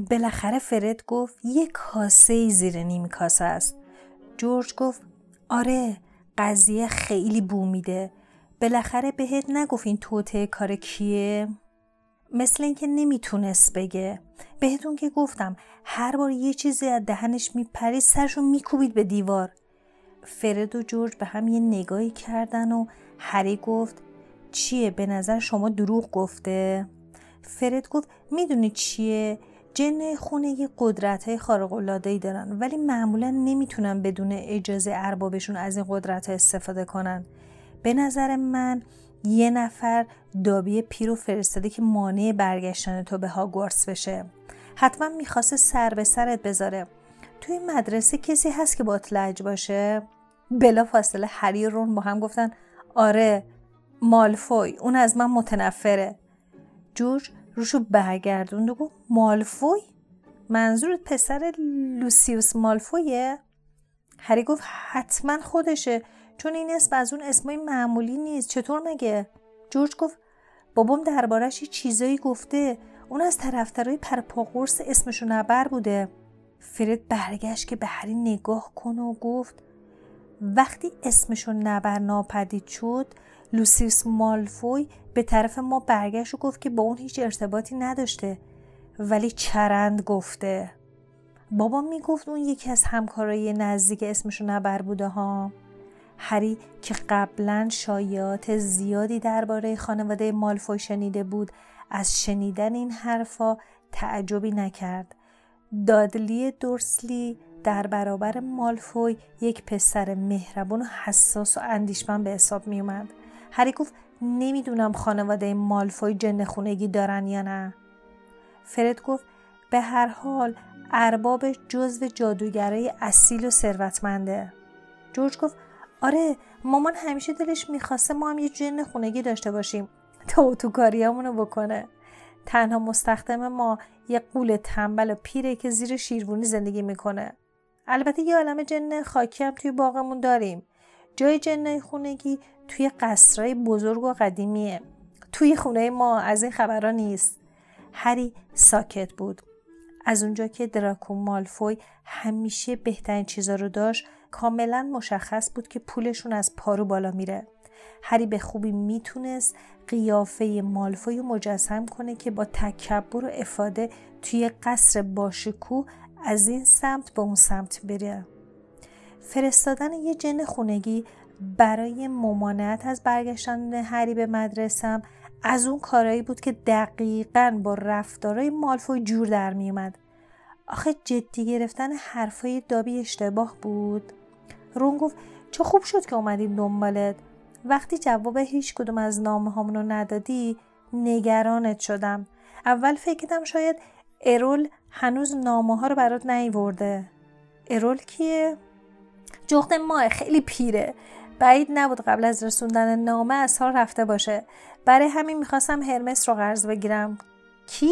بالاخره فرد گفت یک کاسه زیر نیم کاسه است. جورج گفت آره، قضیه خیلی بو میده. بالاخره بهت نگفت این توطئه کار کیه؟ مثل این که نمیتونست بگه. بهتون که گفتم هر بار یه چیزی از دهنش میپرید سرشو میکوبید به دیوار. فرد و جورج به هم یه نگاهی کردن و هری گفت چیه، به نظر شما دروغ گفته؟ فرد گفت میدونی چیه؟ جن خونگی قدرت‌های خارق‌العاده‌ای دارن ولی معمولا نمیتونن بدون اجازه اربابشون از این قدرت‌ها استفاده کنن. به نظر من یه نفر دابی پیرو فرستاده که مانع برگشتن تو به هاگوارتس بشه. حتما میخواسته سر به سرت بذاره. توی مدرسه کسی هست که باهات لج باشه؟ بلا فاصله هری و رون با هم گفتن آره، مالفوی، اون از من متنفره. جورج روشو برگردوند و گفت مالفوی؟ منظورت پسر لوسیوس مالفویه؟ هری گفت حتما خودشه، چون این اسم از اون اسمای معمولی نیست. چطور مگه؟ جورج گفت بابام دربارش یه چیزایی گفته، اون از طرفدارای پرپاقرص اسمشو نبر بوده. فرد برگشت که به هری نگاه کنه و گفت وقتی اسمشو نبر ناپدید شد، لوسیوس مالفوی به طرف ما برگشت و گفت که با اون هیچ ارتباطی نداشته، ولی چرند گفته. بابا میگفت اون یکی از همکارای نزدیک اسمشو نبر بوده ها. هری که قبلا شایعات زیادی درباره خانواده مالفوی شنیده بود، از شنیدن این حرفا تعجبی نکرد. دادلی دورسلی در برابر مالفوی یک پسر مهربان و حساس و اندیشمند به حساب می اومد. هری گفت نمیدونم خانواده مالفوی جن خونگی دارن یا نه. فرد گفت به هر حال اربابش جزو جادوگرای اصیل و ثروتمنده. جورج گفت آره، مامان همیشه دلش میخواسته ما هم یه جن خونگی داشته باشیم تا اتوکاریامونو بکنه. تنها مستخدم ما یه غول تنبل و پیره که زیر شیروانی زندگی میکنه. البته یه عالمه جن خاکی هم توی باغمون داریم. جای جنای خونگی توی قصرهای بزرگ و قدیمیه. توی خونه ما از این خبرها نیست. هری ساکت بود. از اونجا که دراکو مالفوی همیشه بهترین چیزا رو داشت، کاملا مشخص بود که پولشون از پارو بالا میره. هری به خوبی میتونست قیافه مالفوی رو مجسم کنه که با تکبر و افاده توی قصر باشکوه از این سمت به اون سمت بره. فرستادن یه جن خونگی برای ممانعت از برگشتن هری به مدرسه از اون کارایی بود که دقیقاً با رفتارای مالفوی جور در می اومد. آخه جدی گرفتن حرفای دابی اشتباه بود. رون گفت چه خوب شد که اومدیم دنبالت. وقتی جواب هیچ کدوم از نامه هامونو ندادی نگرانت شدم. اول فکر کردم شاید ارول هنوز نامه ها رو برات نیورده. ارول کیه؟ جغد ماه، خیلی پیره. بعید نبود قبل از رسوندن نامه از حال رفته باشه. برای همین میخواستم هرمس رو قرض بگیرم. کی؟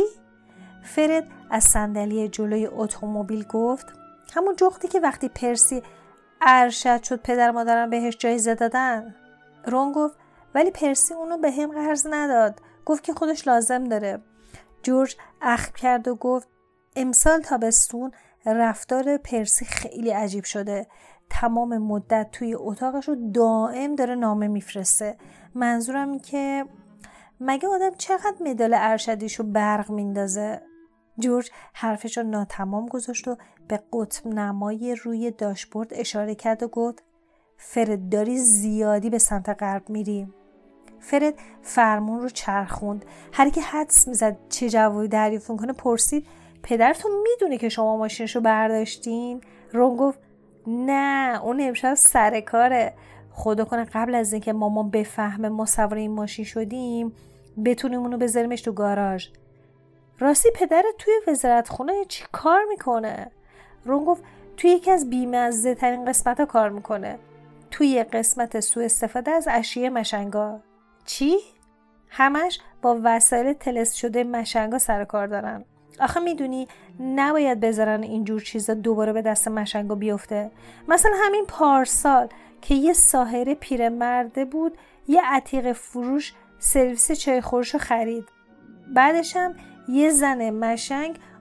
فرد از صندلی جلوی اتومبیل گفت همون جغدی که وقتی پرسی ارشد شد پدر مادرم بهش جایزه دادن. رون گفت ولی پرسی اونو به هم قرض نداد، گفت که خودش لازم داره. جورج اخم کرد و گفت امسال تابستون رفتار پرسی خیلی عجیب شده. تمام مدت توی اتاقش رو دائم داره نامه میفرسته. منظورم این که مگه آدم چقدر مدال ارشدیشو برق میندازه؟ جورج حرفش رو ناتمام گذاشت و به قطب نمای روی داشبورد اشاره کرد و گفت فرد داری زیادی به سمت غرب میری. فرد فرمون رو چرخوند. هر کی حدس میزد چه جوابی دریافت کنه پرسید پدرتون میدونه که شما ماشینشو برداشتین؟ رون گفت نه، اون امشب سر کاره. خدا کنه قبل از اینکه مامان بفهمه ما سوار این ماشین شدیم بتونیم اونو بذاریمش تو گاراژ. راستی پدرت توی وزارتخونه چی کار میکنه؟ رون گفت توی یکی از بی‌مزه ترین قسمت ها کار میکنه. توی قسمت سوء استفاده از اشیاء مشنگا. چی؟ همش با وسایل طلسم شده مشنگا سر کار دارن. آخه میدونی نباید بذارن اینجور چیزا دوباره به دست مشنگا بیفته. مثلا همین پارسال که یه ساحره پیرمرده بود یه عتیق فروش سرویس چای خورشو خرید. بعدش هم یه زن مشنگ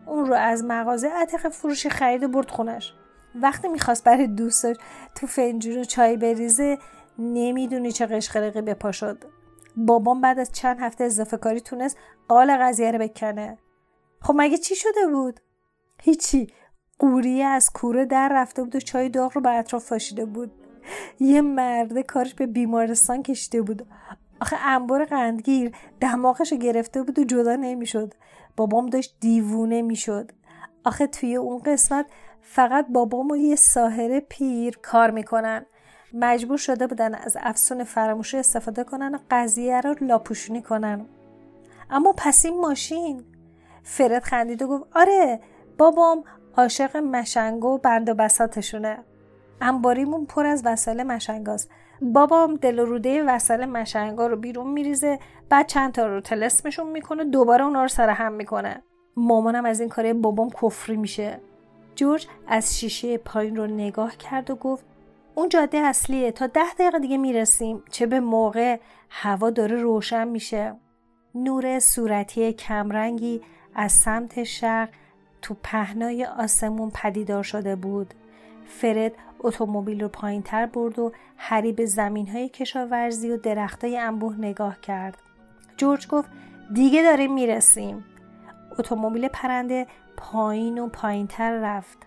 اون رو از مغازه عتیق فروشی خرید و برد خونش. وقتی میخواست برای دوستاش تو فنجون چای بریزه، نمیدونی چه قشقرقی به پا شد. بابام بعد از چند هفته اضافه کاری تونست قال قضیه رو بکنه. خب مگه چی شده بود؟ هیچی. قوریه از کوره در رفته بود و چای داغ رو به اطراف پاشیده بود. یه مرده کارش به بیمارستان کشیده بود. آخه انبار قندگیر دماغش رو گرفته بود و جدا نمیشد. بابام داشت دیوونه میشد. آخه توی اون قسمت فقط بابام و یه ساحر پیر کار میکنن. مجبور شده بودن از افسون فراموشی استفاده کنن و قضیه رو لاپوشونی کنن. اما پس این ماشین؟ فرد خندید و گفت آره، بابام عاشق مشنگا و بند و بساطشونه. انباریمون پر از وسایل مشنگاست. بابام دل و روده وسایل مشنگا رو بیرون میریزه، بعد چند تا رو طلسمشون میکنه، دوباره اونا رو سر هم میکنه. مامانم از این کاره بابام کفری میشه. جورج از شیشه پایین رو نگاه کرد و گفت اون جاده اصلیه، تا 10 دقیقه دیگه میرسیم. چه به موقع، هوا داره روشن میشه. نور صورتی کمرنگی از سمت شرق تو پهنای آسمون پدیدار شده بود. فرد اتومبیل رو پایین تر برد و هری به زمین‌های کشاورزی و درختای انبوه نگاه کرد. جورج گفت دیگه داریم میرسیم. اتومبیل پرنده پایین و پایین تر رفت.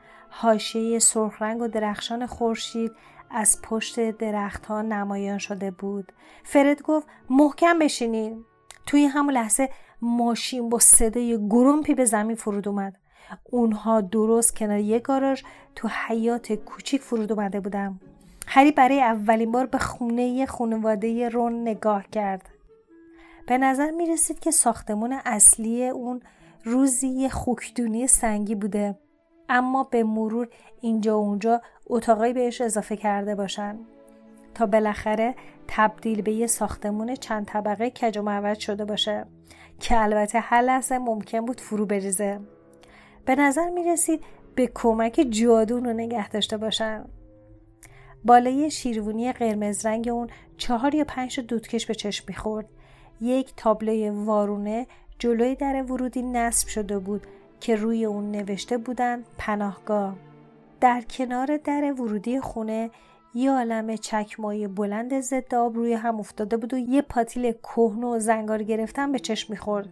حاشیه سرخ رنگ و درخشان خورشید از پشت درخت‌ها نمایان شده بود. فرد گفت محکم بشینین. توی همون لحظه ماشین با صدای گرمپی به زمین فرود اومد. اونها درست کنار یک گاراژ تو حیاط کوچیک فرود اومده بودن. هری برای اولین بار به خونه خانواده رون نگاه کرد. به نظر می رسید که ساختمان اصلی اون روزی خوکدونی سنگی بوده، اما به مرور اینجا و اونجا اتاقایی بهش اضافه کرده باشن تا بالاخره تبدیل به یه ساختمان چند طبقه کج و معوج شده باشه که البته هر لحظه ممکن بود فرو بریزه. به نظر می رسید به کمک جادو رو نگه داشته باشن. بالای شیروانی قرمز رنگ اون 4 یا 5 دودکش به چشم می خورد. یک تابلوی وارونه جلوی در ورودی نصب شده بود که روی اون نوشته بودن پناهگاه. در کنار در ورودی خونه یه عالمه چکمای بلند ضد آب روی هم افتاده بود و یه پاتیل کهنه و زنگار گرفتن به چشم می‌خورد.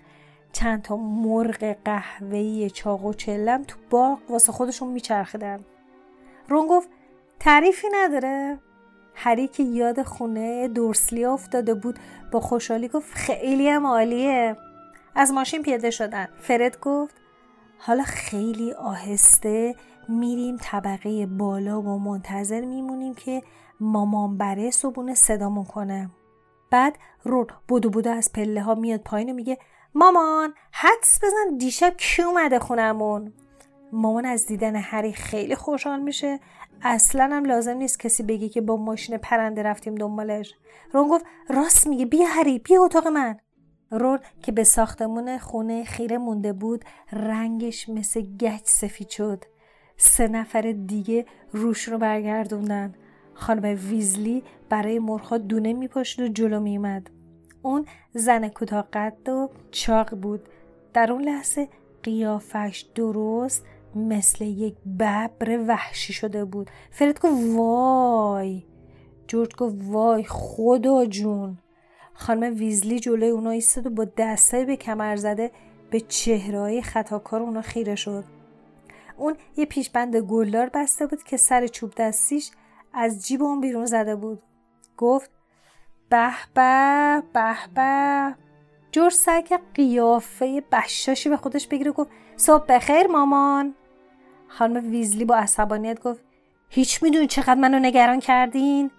چند تا مرغ قهوه‌ای چاق و چلم تو باغ واسه خودشون میچرخیدن. رون گفت تعریفی نداره. هری که یاد خونه دورسلی افتاده بود با خوشحالی گفت خیلی هم عالیه. از ماشین پیاده شدن. فرد گفت حالا خیلی آهسته میریم طبقه بالا و منتظر میمونیم که مامان برای صبحونه صدامون کنه. بعد رون بودو از پله ها میاد پایین و میگه مامان حدس بزن دیشب کی اومده خونمون. مامان از دیدن هری خیلی خوشحال میشه. اصلا هم لازم نیست کسی بگه که با ماشین پرنده رفتیم دنبالش. رون گفت راست میگه، بیا هری بیا اتاق من. رون که به ساختمون خونه خیره مونده بود رنگش مثل گچ سفید شد. 3 نفر دیگه روش رو برگردوندن. خانم ویزلی برای مرغ‌ها دونه میپاشید و جلو میومد. اون زن کوتاه قد و چاق بود. در اون لحظه قیافش درست مثل یک ببر وحشی شده بود. فرد گفت وای. جورج گفت وای خدا جون. خانم ویزلی جلوی اونا ایستاد و با دستای به کمر زده به چهره‌های خطاکار اونا خیره شد. اون یه پیشبند گلدار بسته بود که سر چوب دستیش از جیب اون بیرون زده بود. گفت به به به به. جورج سعی کرد قیافه بشاشی به خودش بگیره و گفت صبح بخیر مامان. خانم ویزلی با عصبانیت گفت هیچ میدونی چقدر منو نگران کردین؟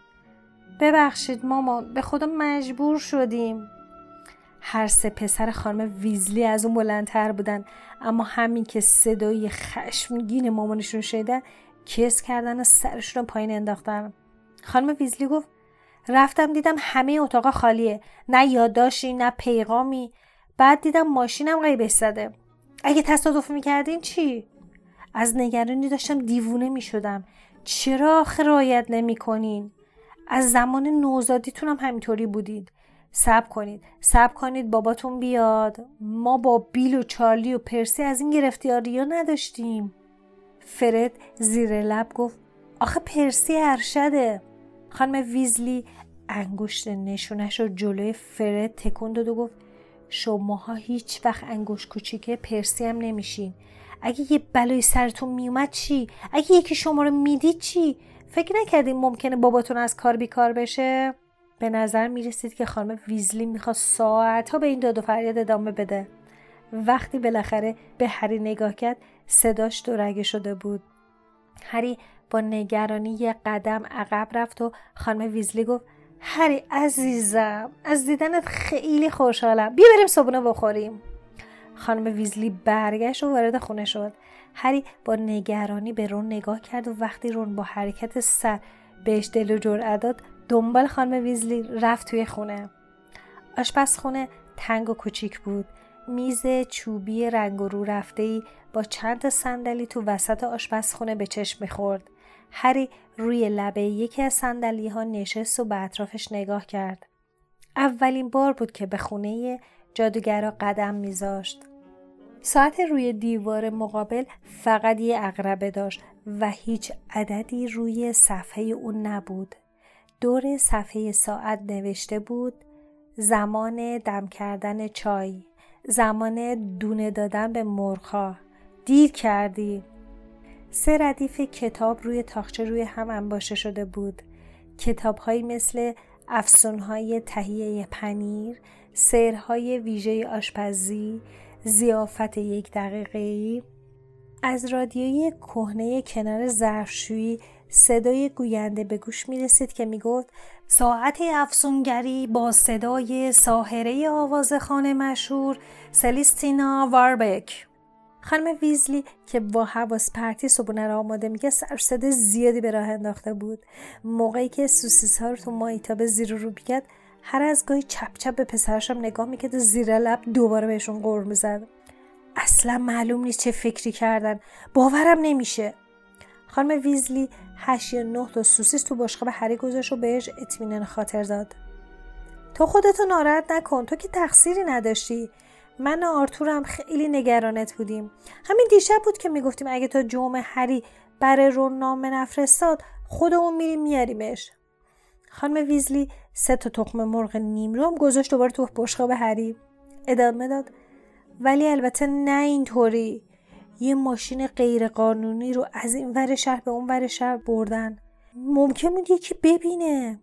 ببخشید مامان، به خدا مجبور شدیم. هر 3 پسر خانم ویزلی از اون بلندتر بودن، اما همین که صدای خشمگین مامانشون شنیدن کس کردن و سرشون رو پایین انداختن. خانم ویزلی گفت رفتم دیدم همه اتاقا خالیه، نه یادداشتی نه پیغامی. بعد دیدم ماشینم غیبش زده. اگه تصادف میکردین چی؟ از نگرانی داشتم دیوونه میشدم. چرا آخه رعایت نمیکنین؟ از زمان نوزادیتون هم همینطوری بودید. صبر کنید باباتون بیاد. ما با بیل و چارلی و پرسی از این گرفتیاریا نداشتیم. فرد زیر لب گفت آخه پرسی ارشده. خانم ویزلی انگشت نشونش رو جلوی فرد تکون داد و گفت شماها هیچ وقت انگشت کوچیک پرسی هم نمیشین. اگه یه بلای سرتون میومد چی؟ اگه یکی شما رو میدید چی؟ فکر نکردین ممکنه باباتون از کار بیکار بشه؟ به نظر میرسید که خانم ویزلی میخواد ساعتها به این داد و فریاد ادامه بده. وقتی بالاخره به هری نگاه کرد صداش دورگه شده بود. هری با نگرانی یه قدم عقب رفت و خانم ویزلی گفت هری عزیزم از دیدنت خیلی خوشحالم. بیا بریم صبحونه بخوریم. خانم ویزلی برگشت و وارد خونه شد. هری با نگرانی به رون نگاه کرد و وقتی رون با حرکت سر بهش دل و جرأت داد دنبال خانم ویزلی رفت توی خونه. آشپزخونه تنگ و کوچیک بود. میز چوبی رنگ و رو رفته‌ای با چند صندلی تو وسط آشپزخونه به چشم می‌خورد. هری روی لبه یکی از صندلی‌ها نشست و به اطرافش نگاه کرد. اولین بار بود که به خونه جادوگرا قدم می‌ذاشت. ساعت روی دیوار مقابل فقط یه عقربه داشت و هیچ عددی روی صفحه اون نبود. دور صفحه ساعت نوشته بود زمان دم کردن چای، زمان دونه دادن به مرغ‌ها، دیر کردی. 3 ردیف کتاب روی تاقچه روی هم انباشته شده بود. کتاب‌هایی مثل افسون‌های تهیه پنیر، سرهای ویژه آشپزی، ضیافت 1 دقیقه‌ای. از رادیوی کهنه کنار ظرفشویی صدای گوینده به گوش می رسید که می گفت ساعت افسونگری با صدای ساحره آوازخوان مشهور سلیستینا واربک. خانم ویزلی که با حواس پرتی صبحونه را آماده می‌کرد سر صدا زیادی به راه انداخته بود. موقعی که سوسیس ها رو تو مایتابه زیر و رو می‌کرد هر از گاهی چپ چپ به پسرش هم نگاه می‌کرد و زیر لب دوباره بهشون غر می‌زد. اصلا معلوم نیست چه فکری کردن. باورم نمیشه. خانم ویزلی 8 یا 9 تا سوسیس تو بشقاب هری گذاشت و بهش اطمینان خاطر داد. تو خودتو ناراحت نکن، تو که تقصیری نداشتی. من و آرتور هم خیلی نگرانت بودیم. همین دیشب بود که میگفتیم اگه تا جمعه هری برای رون نامه نفرستاد خودمون میریم میاریمش. خانم ویزلی 3 تا تخم مرغ نیمرو هم گذاشت دوباره تو بشقاب هری. ادامه داد ولی البته نه اینطوری. یه ماشین غیر قانونی رو از این ور شهر به اون ور شهر بردن. ممکن بود یکی ببینه.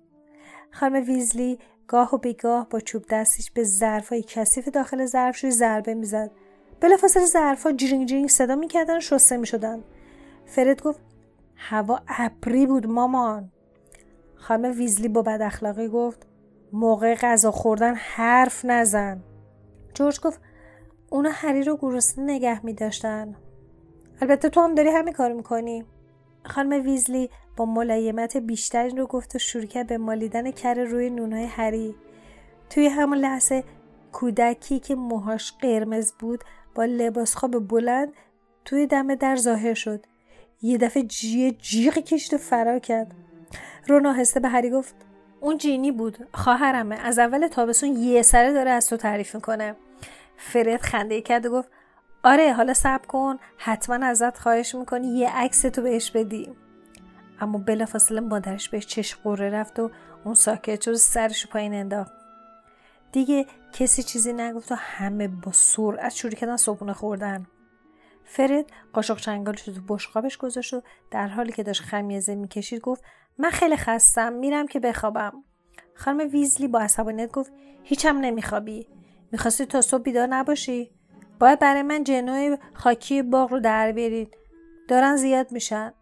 خانم ویزلی گاه و بیگاه با چوب دستش به ظرفای کثیف داخل ظرفشویی ضربه میزد. بلافاصله ظرفا جرینگ جرینگ صدا میکردن و شسته میشدن. فرد گفت هوا ابری بود مامان. خانم ویزلی با بد اخلاقی گفت موقع غذا خوردن حرف نزن. جورج گفت اونا هری رو گرسنه نگه می‌داشتن. البته تو هم داری همین کارو می‌کنی. خانم ویزلی با ملایمت بیشتری رو گفت و شروع کرد به مالیدن کره روی نونهای هری. توی همون لحظه کودکی که موهاش قرمز بود با لباس خواب بلند توی دم در ظاهر شد. یه دفعه جیغ کشید و فرار کرد. رون آهسته به هری گفت اون جینی بود، خواهرمه. از اول تابستون یه سره داره از تو تعریف میکنه. فرد خنده کرد و گفت آره حالا صبر کن، حتما ازت خواهش میکنی یه عکس تو بهش بدی. اما بلافاصله مادرش بهش چشم قره رفت و اون ساکت شد و سرش پایین انداخت. دیگه کسی چیزی نگفت و همه با سرعت شروع کردن صبحونه خوردن. فرد قاشق چنگالش رو تو بشقابش گذاشت و در حالی که داشت خمیازه میکشید گفت من خیلی خستم، میرم که بخوابم. خانم ویزلی با عصبانیت گفت هیچم نمیخوابی؟ میخواستی تا صبح بیدار نباشی؟ باید برای من جنوی خاکی باغ رو در بیارید، دارن زیاد میشن.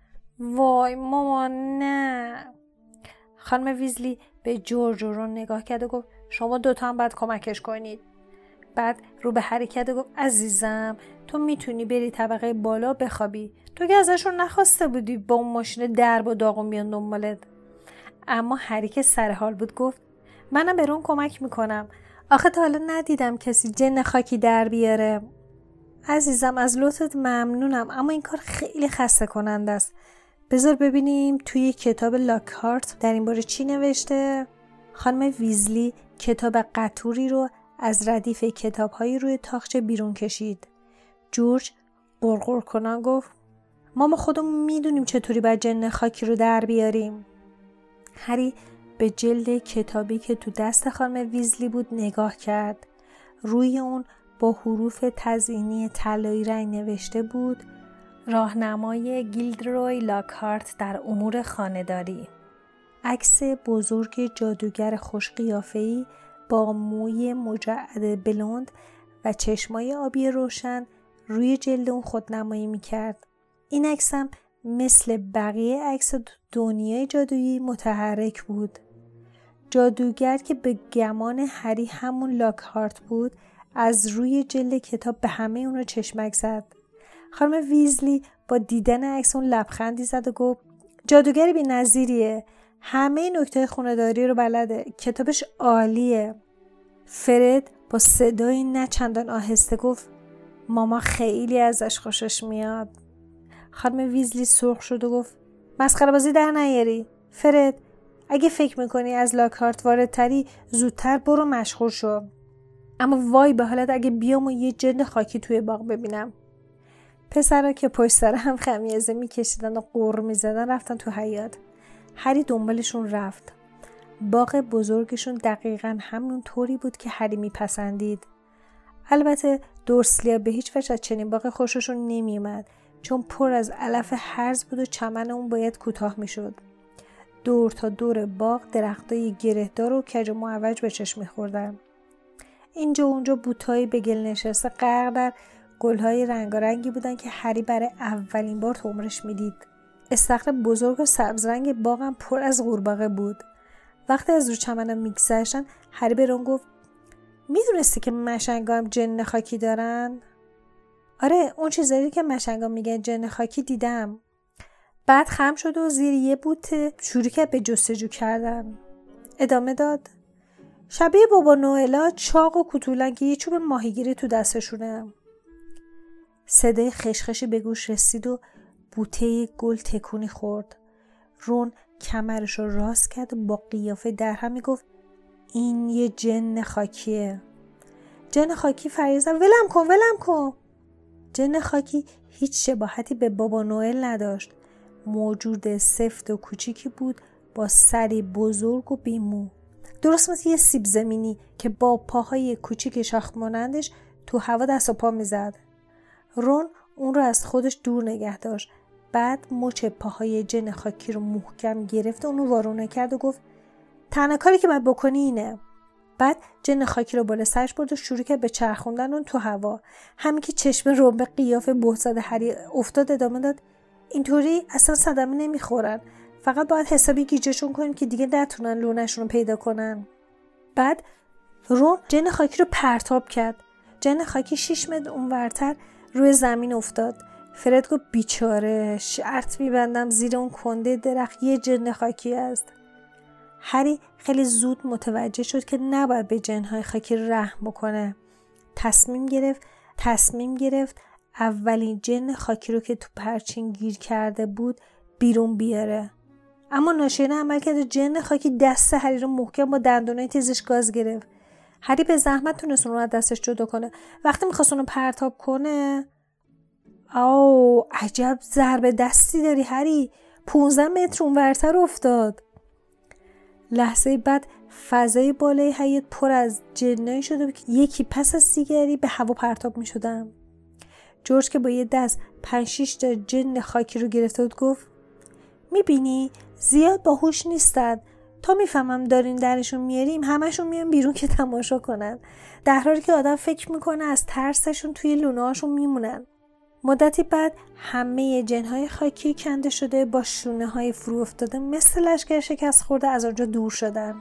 وای مامان نه. خانم ویزلی به جورج رو نگاه کرد و گفت شما دوتا هم باید کمکش کنید. بعد رو به حرکت گفت عزیزم تو میتونی بری طبقه بالا بخوابی، تو که ازشون نخواسته بودی با اون ماشین درب و داغون بیان دنبالت. اما هری که سر حال بود گفت منم به رون کمک میکنم، آخه تا حالا ندیدم کسی جن خاکی در بیاره. عزیزم از لطفت ممنونم اما این کار خیلی خسته کننده است. بذار ببینیم توی کتاب لاکهارت در این باره چی نوشته. خانم ویزلی کتاب قطوری رو از ردیف کتاب‌های روی تاقچه بیرون کشید. جورج غرغر کنان گفت ما خودمون میدونیم چطوری باید جن خاکی رو در بیاریم. هری به جلد کتابی که تو دست خانم ویزلی بود نگاه کرد. روی اون با حروف تزئینی طلایی رنگ نوشته بود راهنمای گیلدروی لاکهارت در امور خانه‌داری. عکس بزرگ جادوگر خوش قیافه‌ای با موی مجعد بلوند و چشمای آبی روشن روی جلد اون خودنمایی می‌کرد. این عکس هم مثل بقیه عکس دنیای جادویی متحرک بود. جادوگر که به گمان هری همون لاکهارت بود از روی جلد کتاب به همه اون رو چشمک زد. خانم ویزلی با دیدن عکس اون لبخندی زد و گفت جادوگری بی‌نظیریه، همه نکته خونه‌داری رو بلده، کتابش عالیه. فرد با صدای نه چندان آهسته گفت ماما خیلی ازش خوشش میاد. خانم ویزلی سرخ شد و گفت مسخره بازی در نیاری. فرد اگه فکر میکنی از لاکهارت واردتری زودتر برو مشغول شو. اما وای به حالت اگه بیام و یه جن خاکی توی باغ ببینم. پسرا که پشت سر هم خمیازه میکشیدن و قر میزدن رفتن تو حیاط. هری دنبالشون رفت. باغ بزرگشون دقیقاً همون طوری بود که هری میپسندید. البته دورسلیا به هیچ وجه از چنین باغ خوششون نمیومد چون پر از علف هرز بود و چمن اون باید کوتاه میشد. دور تا دور باغ درختای گرهدار و کج و معوج به چشم میخوردن. اینجا اونجا بوتایی به گل نشسته غرق در گلهای رنگارنگی بودن که هری برای اولین بار تو عمرش میدید. استخر بزرگ و سبز رنگ باغ هم پر از قورباغه بود. وقتی از رو چمن میگذشتن هری به رون گفت میدونستی که مشنگا هم جن خاکی دارن؟ آره، اون چیزایی که مشنگا میگن جن خاکی دیدم. بعد خم شد و زیر یه بوته شروع کرد به جستجو کردن. ادامه داد شبیه بابا نوئلا چاق و کوتولن که یه چوب ماهیگیری تو دستشونه. صدای خشخشی به گوش رسید و بوته گل تکونی خورد. رون کمرش رو راست کرد و با قیافه درهم میگفت این یه جن خاکیه. جن خاکی فریاد زد ولم کن. جن خاکی هیچ شباهتی به بابا نوئل نداشت. موجود سفت و کوچیکی بود با سری بزرگ و بیمو، درست مثل یه سیب زمینی که با پاهای کوچیک شاخ مانندش تو هوا دست و پا میزد. رون اون رو از خودش دور نگه داشت. بعد مچ پاهای جن خاکی رو محکم گرفت و اونو وارونه کرد و گفت تنها کاری که باید بکنی اینه. بعد جن خاکی رو بالا سرش برد و شروع کرد به چرخوندن اون تو هوا. همین که چشم رون به قیافه بهزاد هری افتاد ادامه داد اینطوری اصلا صدمه نمیخورن، فقط باید حسابی گیجشون کنیم که دیگه نتونن لونشون رو پیدا کنن. بعد رون جن خاکی رو پرتاب کرد. جن خاکی 6 متر اونورتر روی زمین افتاد. فرد گفت بیچاره، شرط میبندم زیر اون کنده درخت یه جن خاکی است. هری خیلی زود متوجه شد که نباید به جنهای خاکی رحم بکنه. تصمیم گرفت اولین جن خاکی رو که تو پرچین گیر کرده بود بیرون بیاره. اما ناشیانه عمل کرد و جن خاکی دست هری رو محکم با دندونای تیزش گاز گرفت. هری به زحمت تونست اون رو از دستش جدا کنه. وقتی میخواست اون رو پرتاب کنه او عجب ضربه دستی داری هری، 15 متر اونورتر افتاد. لحظه بعد فضای بالای حیاط پر از جنایی شده که یکی پس از دیگری به هوا پرتاب می شدن. جورج که با یه دست 5-6 تا جن خاکی رو گرفته بود گفت میبینی زیاد باهوش نیستن، تا میفهمم دارین درشون میاریم همشون میان بیرون که تماشا کنن، در حالی که آدم فکر میکنه از ترسشون توی لونه هاشون میمونن. مدتی بعد همه جنهای خاکی کنده شده با شونه های فرو افتاده مثل لشکر شکست خورده از آنجا دور شدن.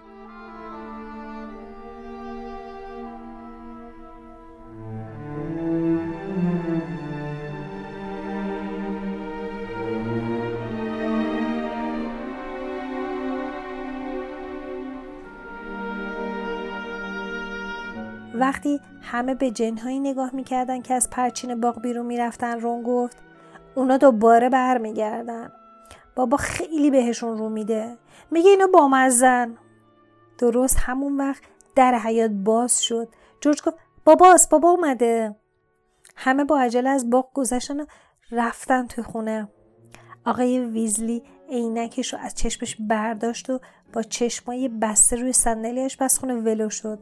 وقتی همه به جنهایی نگاه میکردن که از پرچین باغ بیرون میرفتن رون گفت اونا دوباره برمیگردن. بابا خیلی بهشون رو میده، میگه اینا بامزن. درست همون وقت در حیاط باز شد. جورج گفت بابا اومده. همه با عجله از باغ گذشتن و رفتن تو خونه. آقای ویزلی عینکش رو از چشمش برداشت و با چشمای بسته روی صندلی آشپزخونه ولو شد.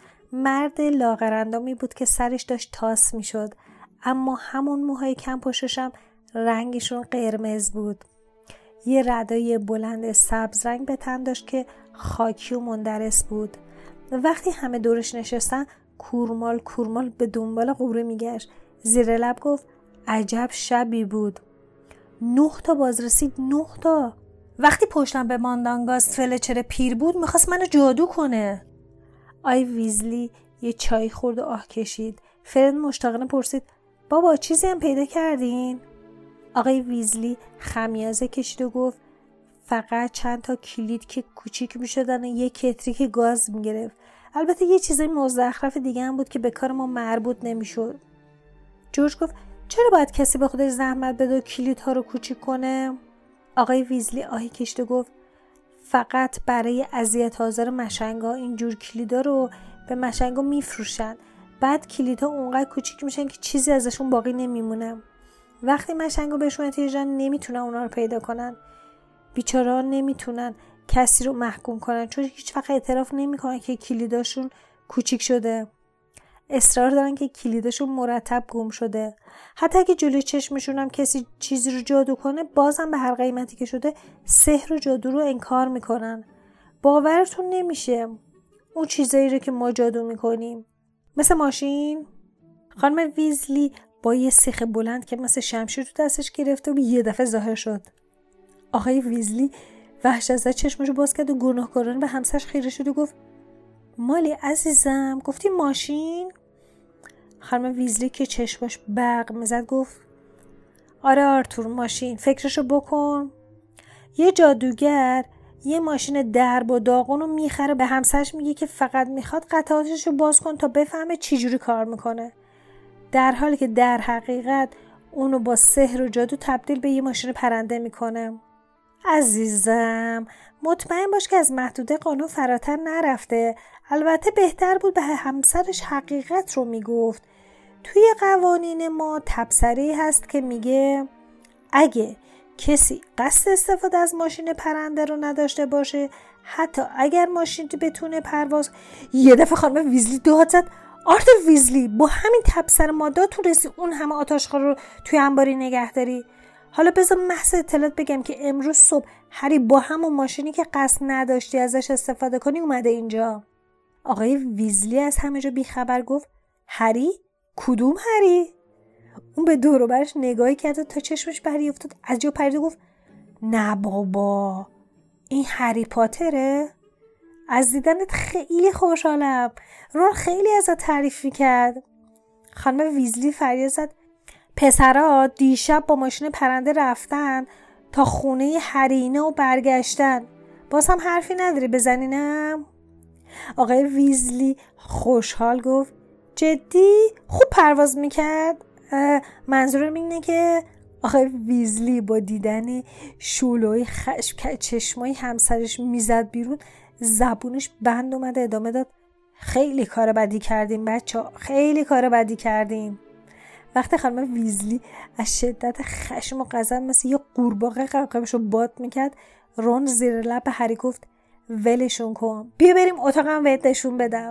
مرد لاغرندامی بود که سرش داشت تاس می شد، اما همون موهای کم پشتش هم رنگشون قرمز بود. یه ردای بلند سبز رنگ به تن داشت که خاکی و مندرس بود. وقتی همه دورش نشستن کورمال به دنبال قوره میگشت. زیر لب گفت عجب شبی بود. 9 تا باز رسید. 9 تا. وقتی پشتم به ماندانگاز فلچر پیر بود میخواست منو جادو کنه. آی ویزلی یه چای خورد و آه کشید. فرد مشتاقانه پرسید بابا چیزی هم پیدا کردین؟ آقای ویزلی خمیازه کشید و گفت فقط چند تا کلید که کوچیک میشدن و یه کتری که گاز میگرفت. البته یه چیزای مزخرف دیگه هم بود که به کار ما مربوط نمیشد. جورج گفت چرا باید کسی به خودش زحمت بده و کلیدها رو کوچیک کنه؟ آقای ویزلی آهی کشید و گفت فقط برای اذیت آزار مشنگا اینجور کلیدا رو به مشنگا میفروشن. بعد کلیدها اونقدر کوچیک میشن که چیزی ازشون باقی نمیمونه. وقتی مشنگا بهشون احتیاج دارن نمیتونن اونا رو پیدا کنن. بیچاره‌ها نمیتونن کسی رو محکوم کنن چون هیچ وقت اعتراف نمیکنن که کلیداشون کوچیک شده. اصرار دارن که کلیداشون مرتب گم شده. حتی اگه جلوی چشمشون هم کسی چیزی رو جادو کنه بازم به هر قیمتی که شده سحر و جادو رو انکار میکنن. باورتون نمیشه اون چیزایی رو که ما جادو میکنیم. مثل ماشین. خانم ویزلی با یه سیخ بلند که مثل شمشیر تو دستش گرفته و یه دفعه ظاهر شد. آقای ویزلی وحشت زده چشمشو باز کرد و گناهکارانه به همسرش خیره شد و گفت مالی عزیزم گفتی ماشین؟ خانم ویزلی که چشمش برق میزد گفت آره آرتور ماشین. فکرشو بکن. یه جادوگر یه ماشین درب و داغون رو میخره به همسرش میگه که فقط میخواد قطعاتش رو باز کن تا بفهمه چی جوری کار میکنه، در حالی که در حقیقت اونو با سحر و جادو تبدیل به یه ماشین پرنده میکنه. عزیزم مطمئن باش که از محدوده قانون فراتر نرفته. البته بهتر بود به همسرش حقیقت رو میگفت. توی قوانین ما تبصره‌ای هست که میگه اگه کسی قصد استفاده از ماشین پرنده رو نداشته باشه، حتی اگر ماشین بتونه پرواز. یه دفعه خانم ویزلی داد زد آرتور ویزلی با همین تبصره مادا تونستی اون همه آتشخوار رو توی انباری نگه داری؟ حالا بذار محض اطلاعات بگم که امروز صبح هری با همون ماشینی که قصد نداشتی ازش استفاده کنی اومده اینجا. آقای ویزلی از همه جا بیخبر گفت هری؟ کدوم هری؟ اون به دور و برش نگاهی کرد و تا چشمش بری افتاد از جا پرید و گفت نه بابا این هری پاتره؟ از دیدنت خیلی خوشحالم. رون خیلی ازت تعریف میکرد. خانم ویزلی فریاد زد پسرها دیشب با ماشین پرنده رفتن تا خونه هرینه و برگشتن. باز هم حرفی نداری بزنینم؟ آقای ویزلی خوشحال گفت جدی؟ خوب پرواز میکرد؟ منظورم اینه که آقای ویزلی با دیدن شعله‌های خشم چشمای همسرش میزد بیرون زبونش بند اومده ادامه داد خیلی کار بدی کردیم بچه‌ها، خیلی کار بدی کردیم. وقتی خانم ویزلی از شدت خشم و غضب مثل یه قورباغه قبقبشو باد میکرد، رون زیر لب به هری گفت ولشون کن، بیا بریم اتاقم بهت نشون بدم.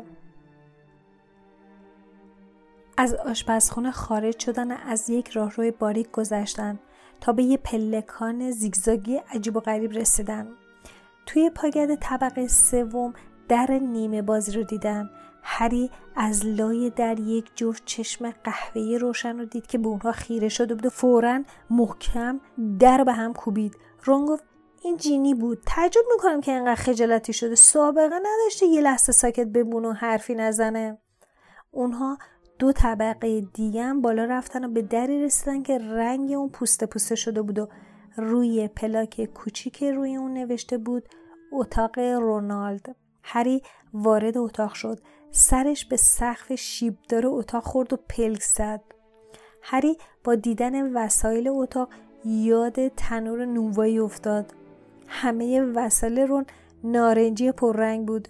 از آشپزخونه خارج شدن از یک راهروی باریک گذشتن تا به یه پلکان زیگزاگی عجیب و غریب رسیدن. توی پاگرد طبقه 3 در نیمه بازی رو دیدن. هری از لای در یک جفت چشم قهوه‌ای روشن رو دید که به اونها خیره شده بود و فوراً محکم در به هم کوبید. رون گفت این جینی بود. تعجب میکنم که اینقدر خجالتی شده. سابقه نداشته یه لحظه ساکت بمونه و حرفی نزنه. اونها 2 طبقه دیگه هم بالا رفتن و به دری رسیدن که رنگ اون پوسته پوسته شده بود و روی پلاک کوچیک روی اون نوشته بود اتاق رونالد. هری وارد اتاق شد. سرش به سقف شیبدار اتاق خورد و پلک زد. هری با دیدن وسایل اتاق یاد تنور نونوایی افتاد. همه وسایل رون نارنجی پررنگ بود.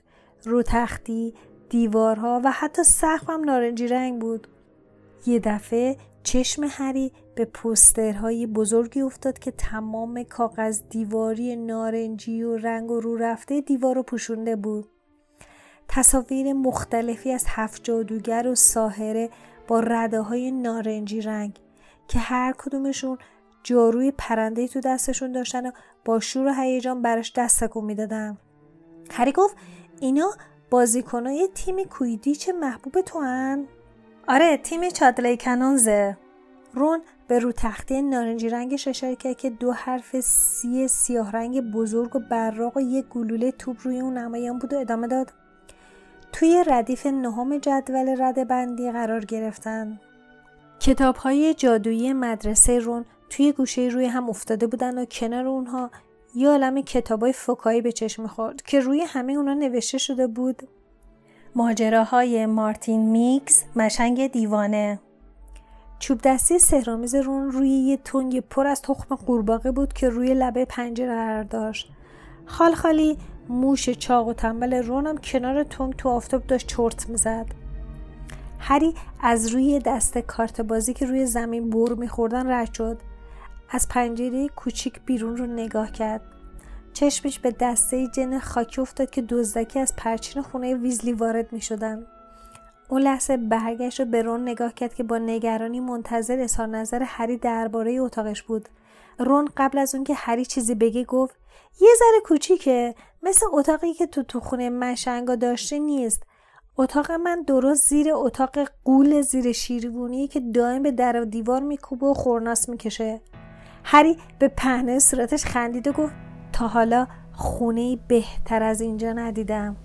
رو تختی، دیوارها و حتی سقف هم نارنجی رنگ بود. یه دفعه چشم هری به پوسترهای بزرگی افتاد که تمام کاغذ دیواری نارنجی و رنگ و رو رفته دیوار رو پوشونده بود. تصاویر مختلفی از 7 جادوگر و ساحره با رده‌های نارنجی رنگ که هر کدومشون جاروی پرنده‌ای تو دستشون داشتن و با شور و هیجان براش دست تکون میدادن. هری گفت اینا بازیکنای تیم کویدیچ محبوب تو هن؟ آره، تیم چادلی کنونزه. رون به رو تخته نارنجی رنگش اشاره کرد که 2 حرف سی سیاه رنگ بزرگ و براق و یک گلوله توپ روی اون نمایان بود و ادامه داد. توی ردیف 9 جدول رده‌بندی قرار گرفتن. کتاب‌های جادویی مدرسه رون توی گوشه روی هم افتاده بودن و کنار اونها یه عالمه کتابای فکایی به چشم می‌خورد که روی همه اونا نوشته شده بود ماجراهای مارتین میکس، مشنگ دیوانه. چوب دستی سحرآمیز رون روی یه تنگ پر از تخم قورباغه بود که روی لبه پنجره قرار داشت. خالخالی موش چاق و تنبل رون هم کنار تنگ تو آفتاب داشت چرت میزد. هری از روی دست کارت بازی که روی زمین بر میخوردن رد شد. از پنجره کوچیک بیرون رو نگاه کرد. چشمش به دسته جن خاکی افتاد که دزدکی از پرچین خونه ویزلی وارد میشدن. اون لحظه برگشت و به رون نگاه کرد که با نگرانی منتظر اظهار نظر هری درباره اتاقش بود. رون قبل از اون که هری چیزی بگه گفت یه ذره کوچیکه، مثل اتاقی که تو خونه مشنگا داشته نیست. اتاق من درست زیر اتاق غول زیر شیروونی که دائم به در و دیوار میکوبه و خورناس میکشه. هری به پهنه صورتش خندید و گفت تا حالا خونه‌ای بهتر از اینجا ندیدم.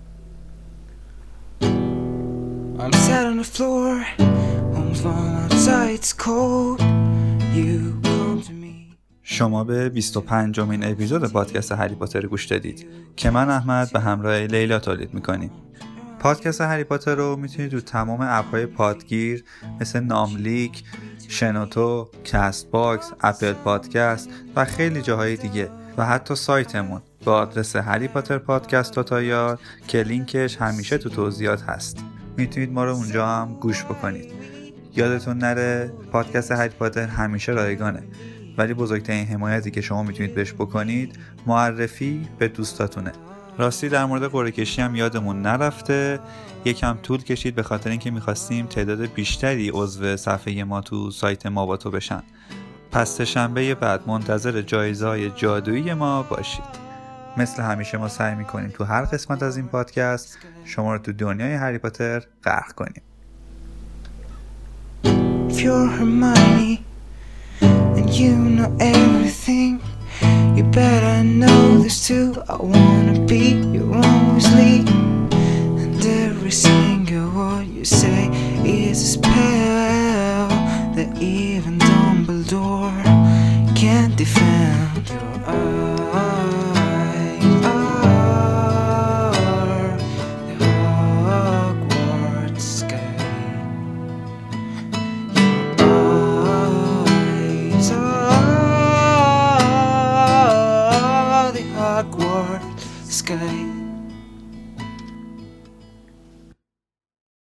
I'm sat on the floor, home's warm outside, it's cold. You come to me. شما به 25مین اپیزود پادکست هری پاتر گوش دادید که من احمد به همراه لیلا تولید میکنیم. پادکست هری پاتر رو میتونید رو تمام اپ‌های پادگیر مثل ناملیک، شنوتو، کست باکس، اپل پادکست و خیلی جاهای دیگه و حتی سایتمون با آدرس هری پاتر پادکست توتایار که لینکش همیشه تو توضیحات هست. میتونید ما رو اونجا هم گوش بکنید. یادتون نره پادکست هری پاتر همیشه رایگانه، ولی بزرگترین حمایتی که شما میتونید بهش بکنید معرفی به دوستاتونه. راستی در مورد قرعه کشی هم یادمون نرفته، یکم طول کشید به خاطر اینکه میخواستیم تعداد بیشتری عضو صفحه ما تو سایت ما با تو بشن. پس شنبه بعد منتظر جایزه‌های جادویی ما باشید. مثل همیشه ما سعی میکنیم تو هر قسمت از این پادکست شما رو تو دنیای هری پاتر غرق کنیم. If you're Hermione and you know everything, you better know this too. I wanna be your own Weasley, and every single word you say is a spell that even Dumbledore can't defend. Your eyes are the Hogwarts sky. Your eyes are the Hogwarts sky.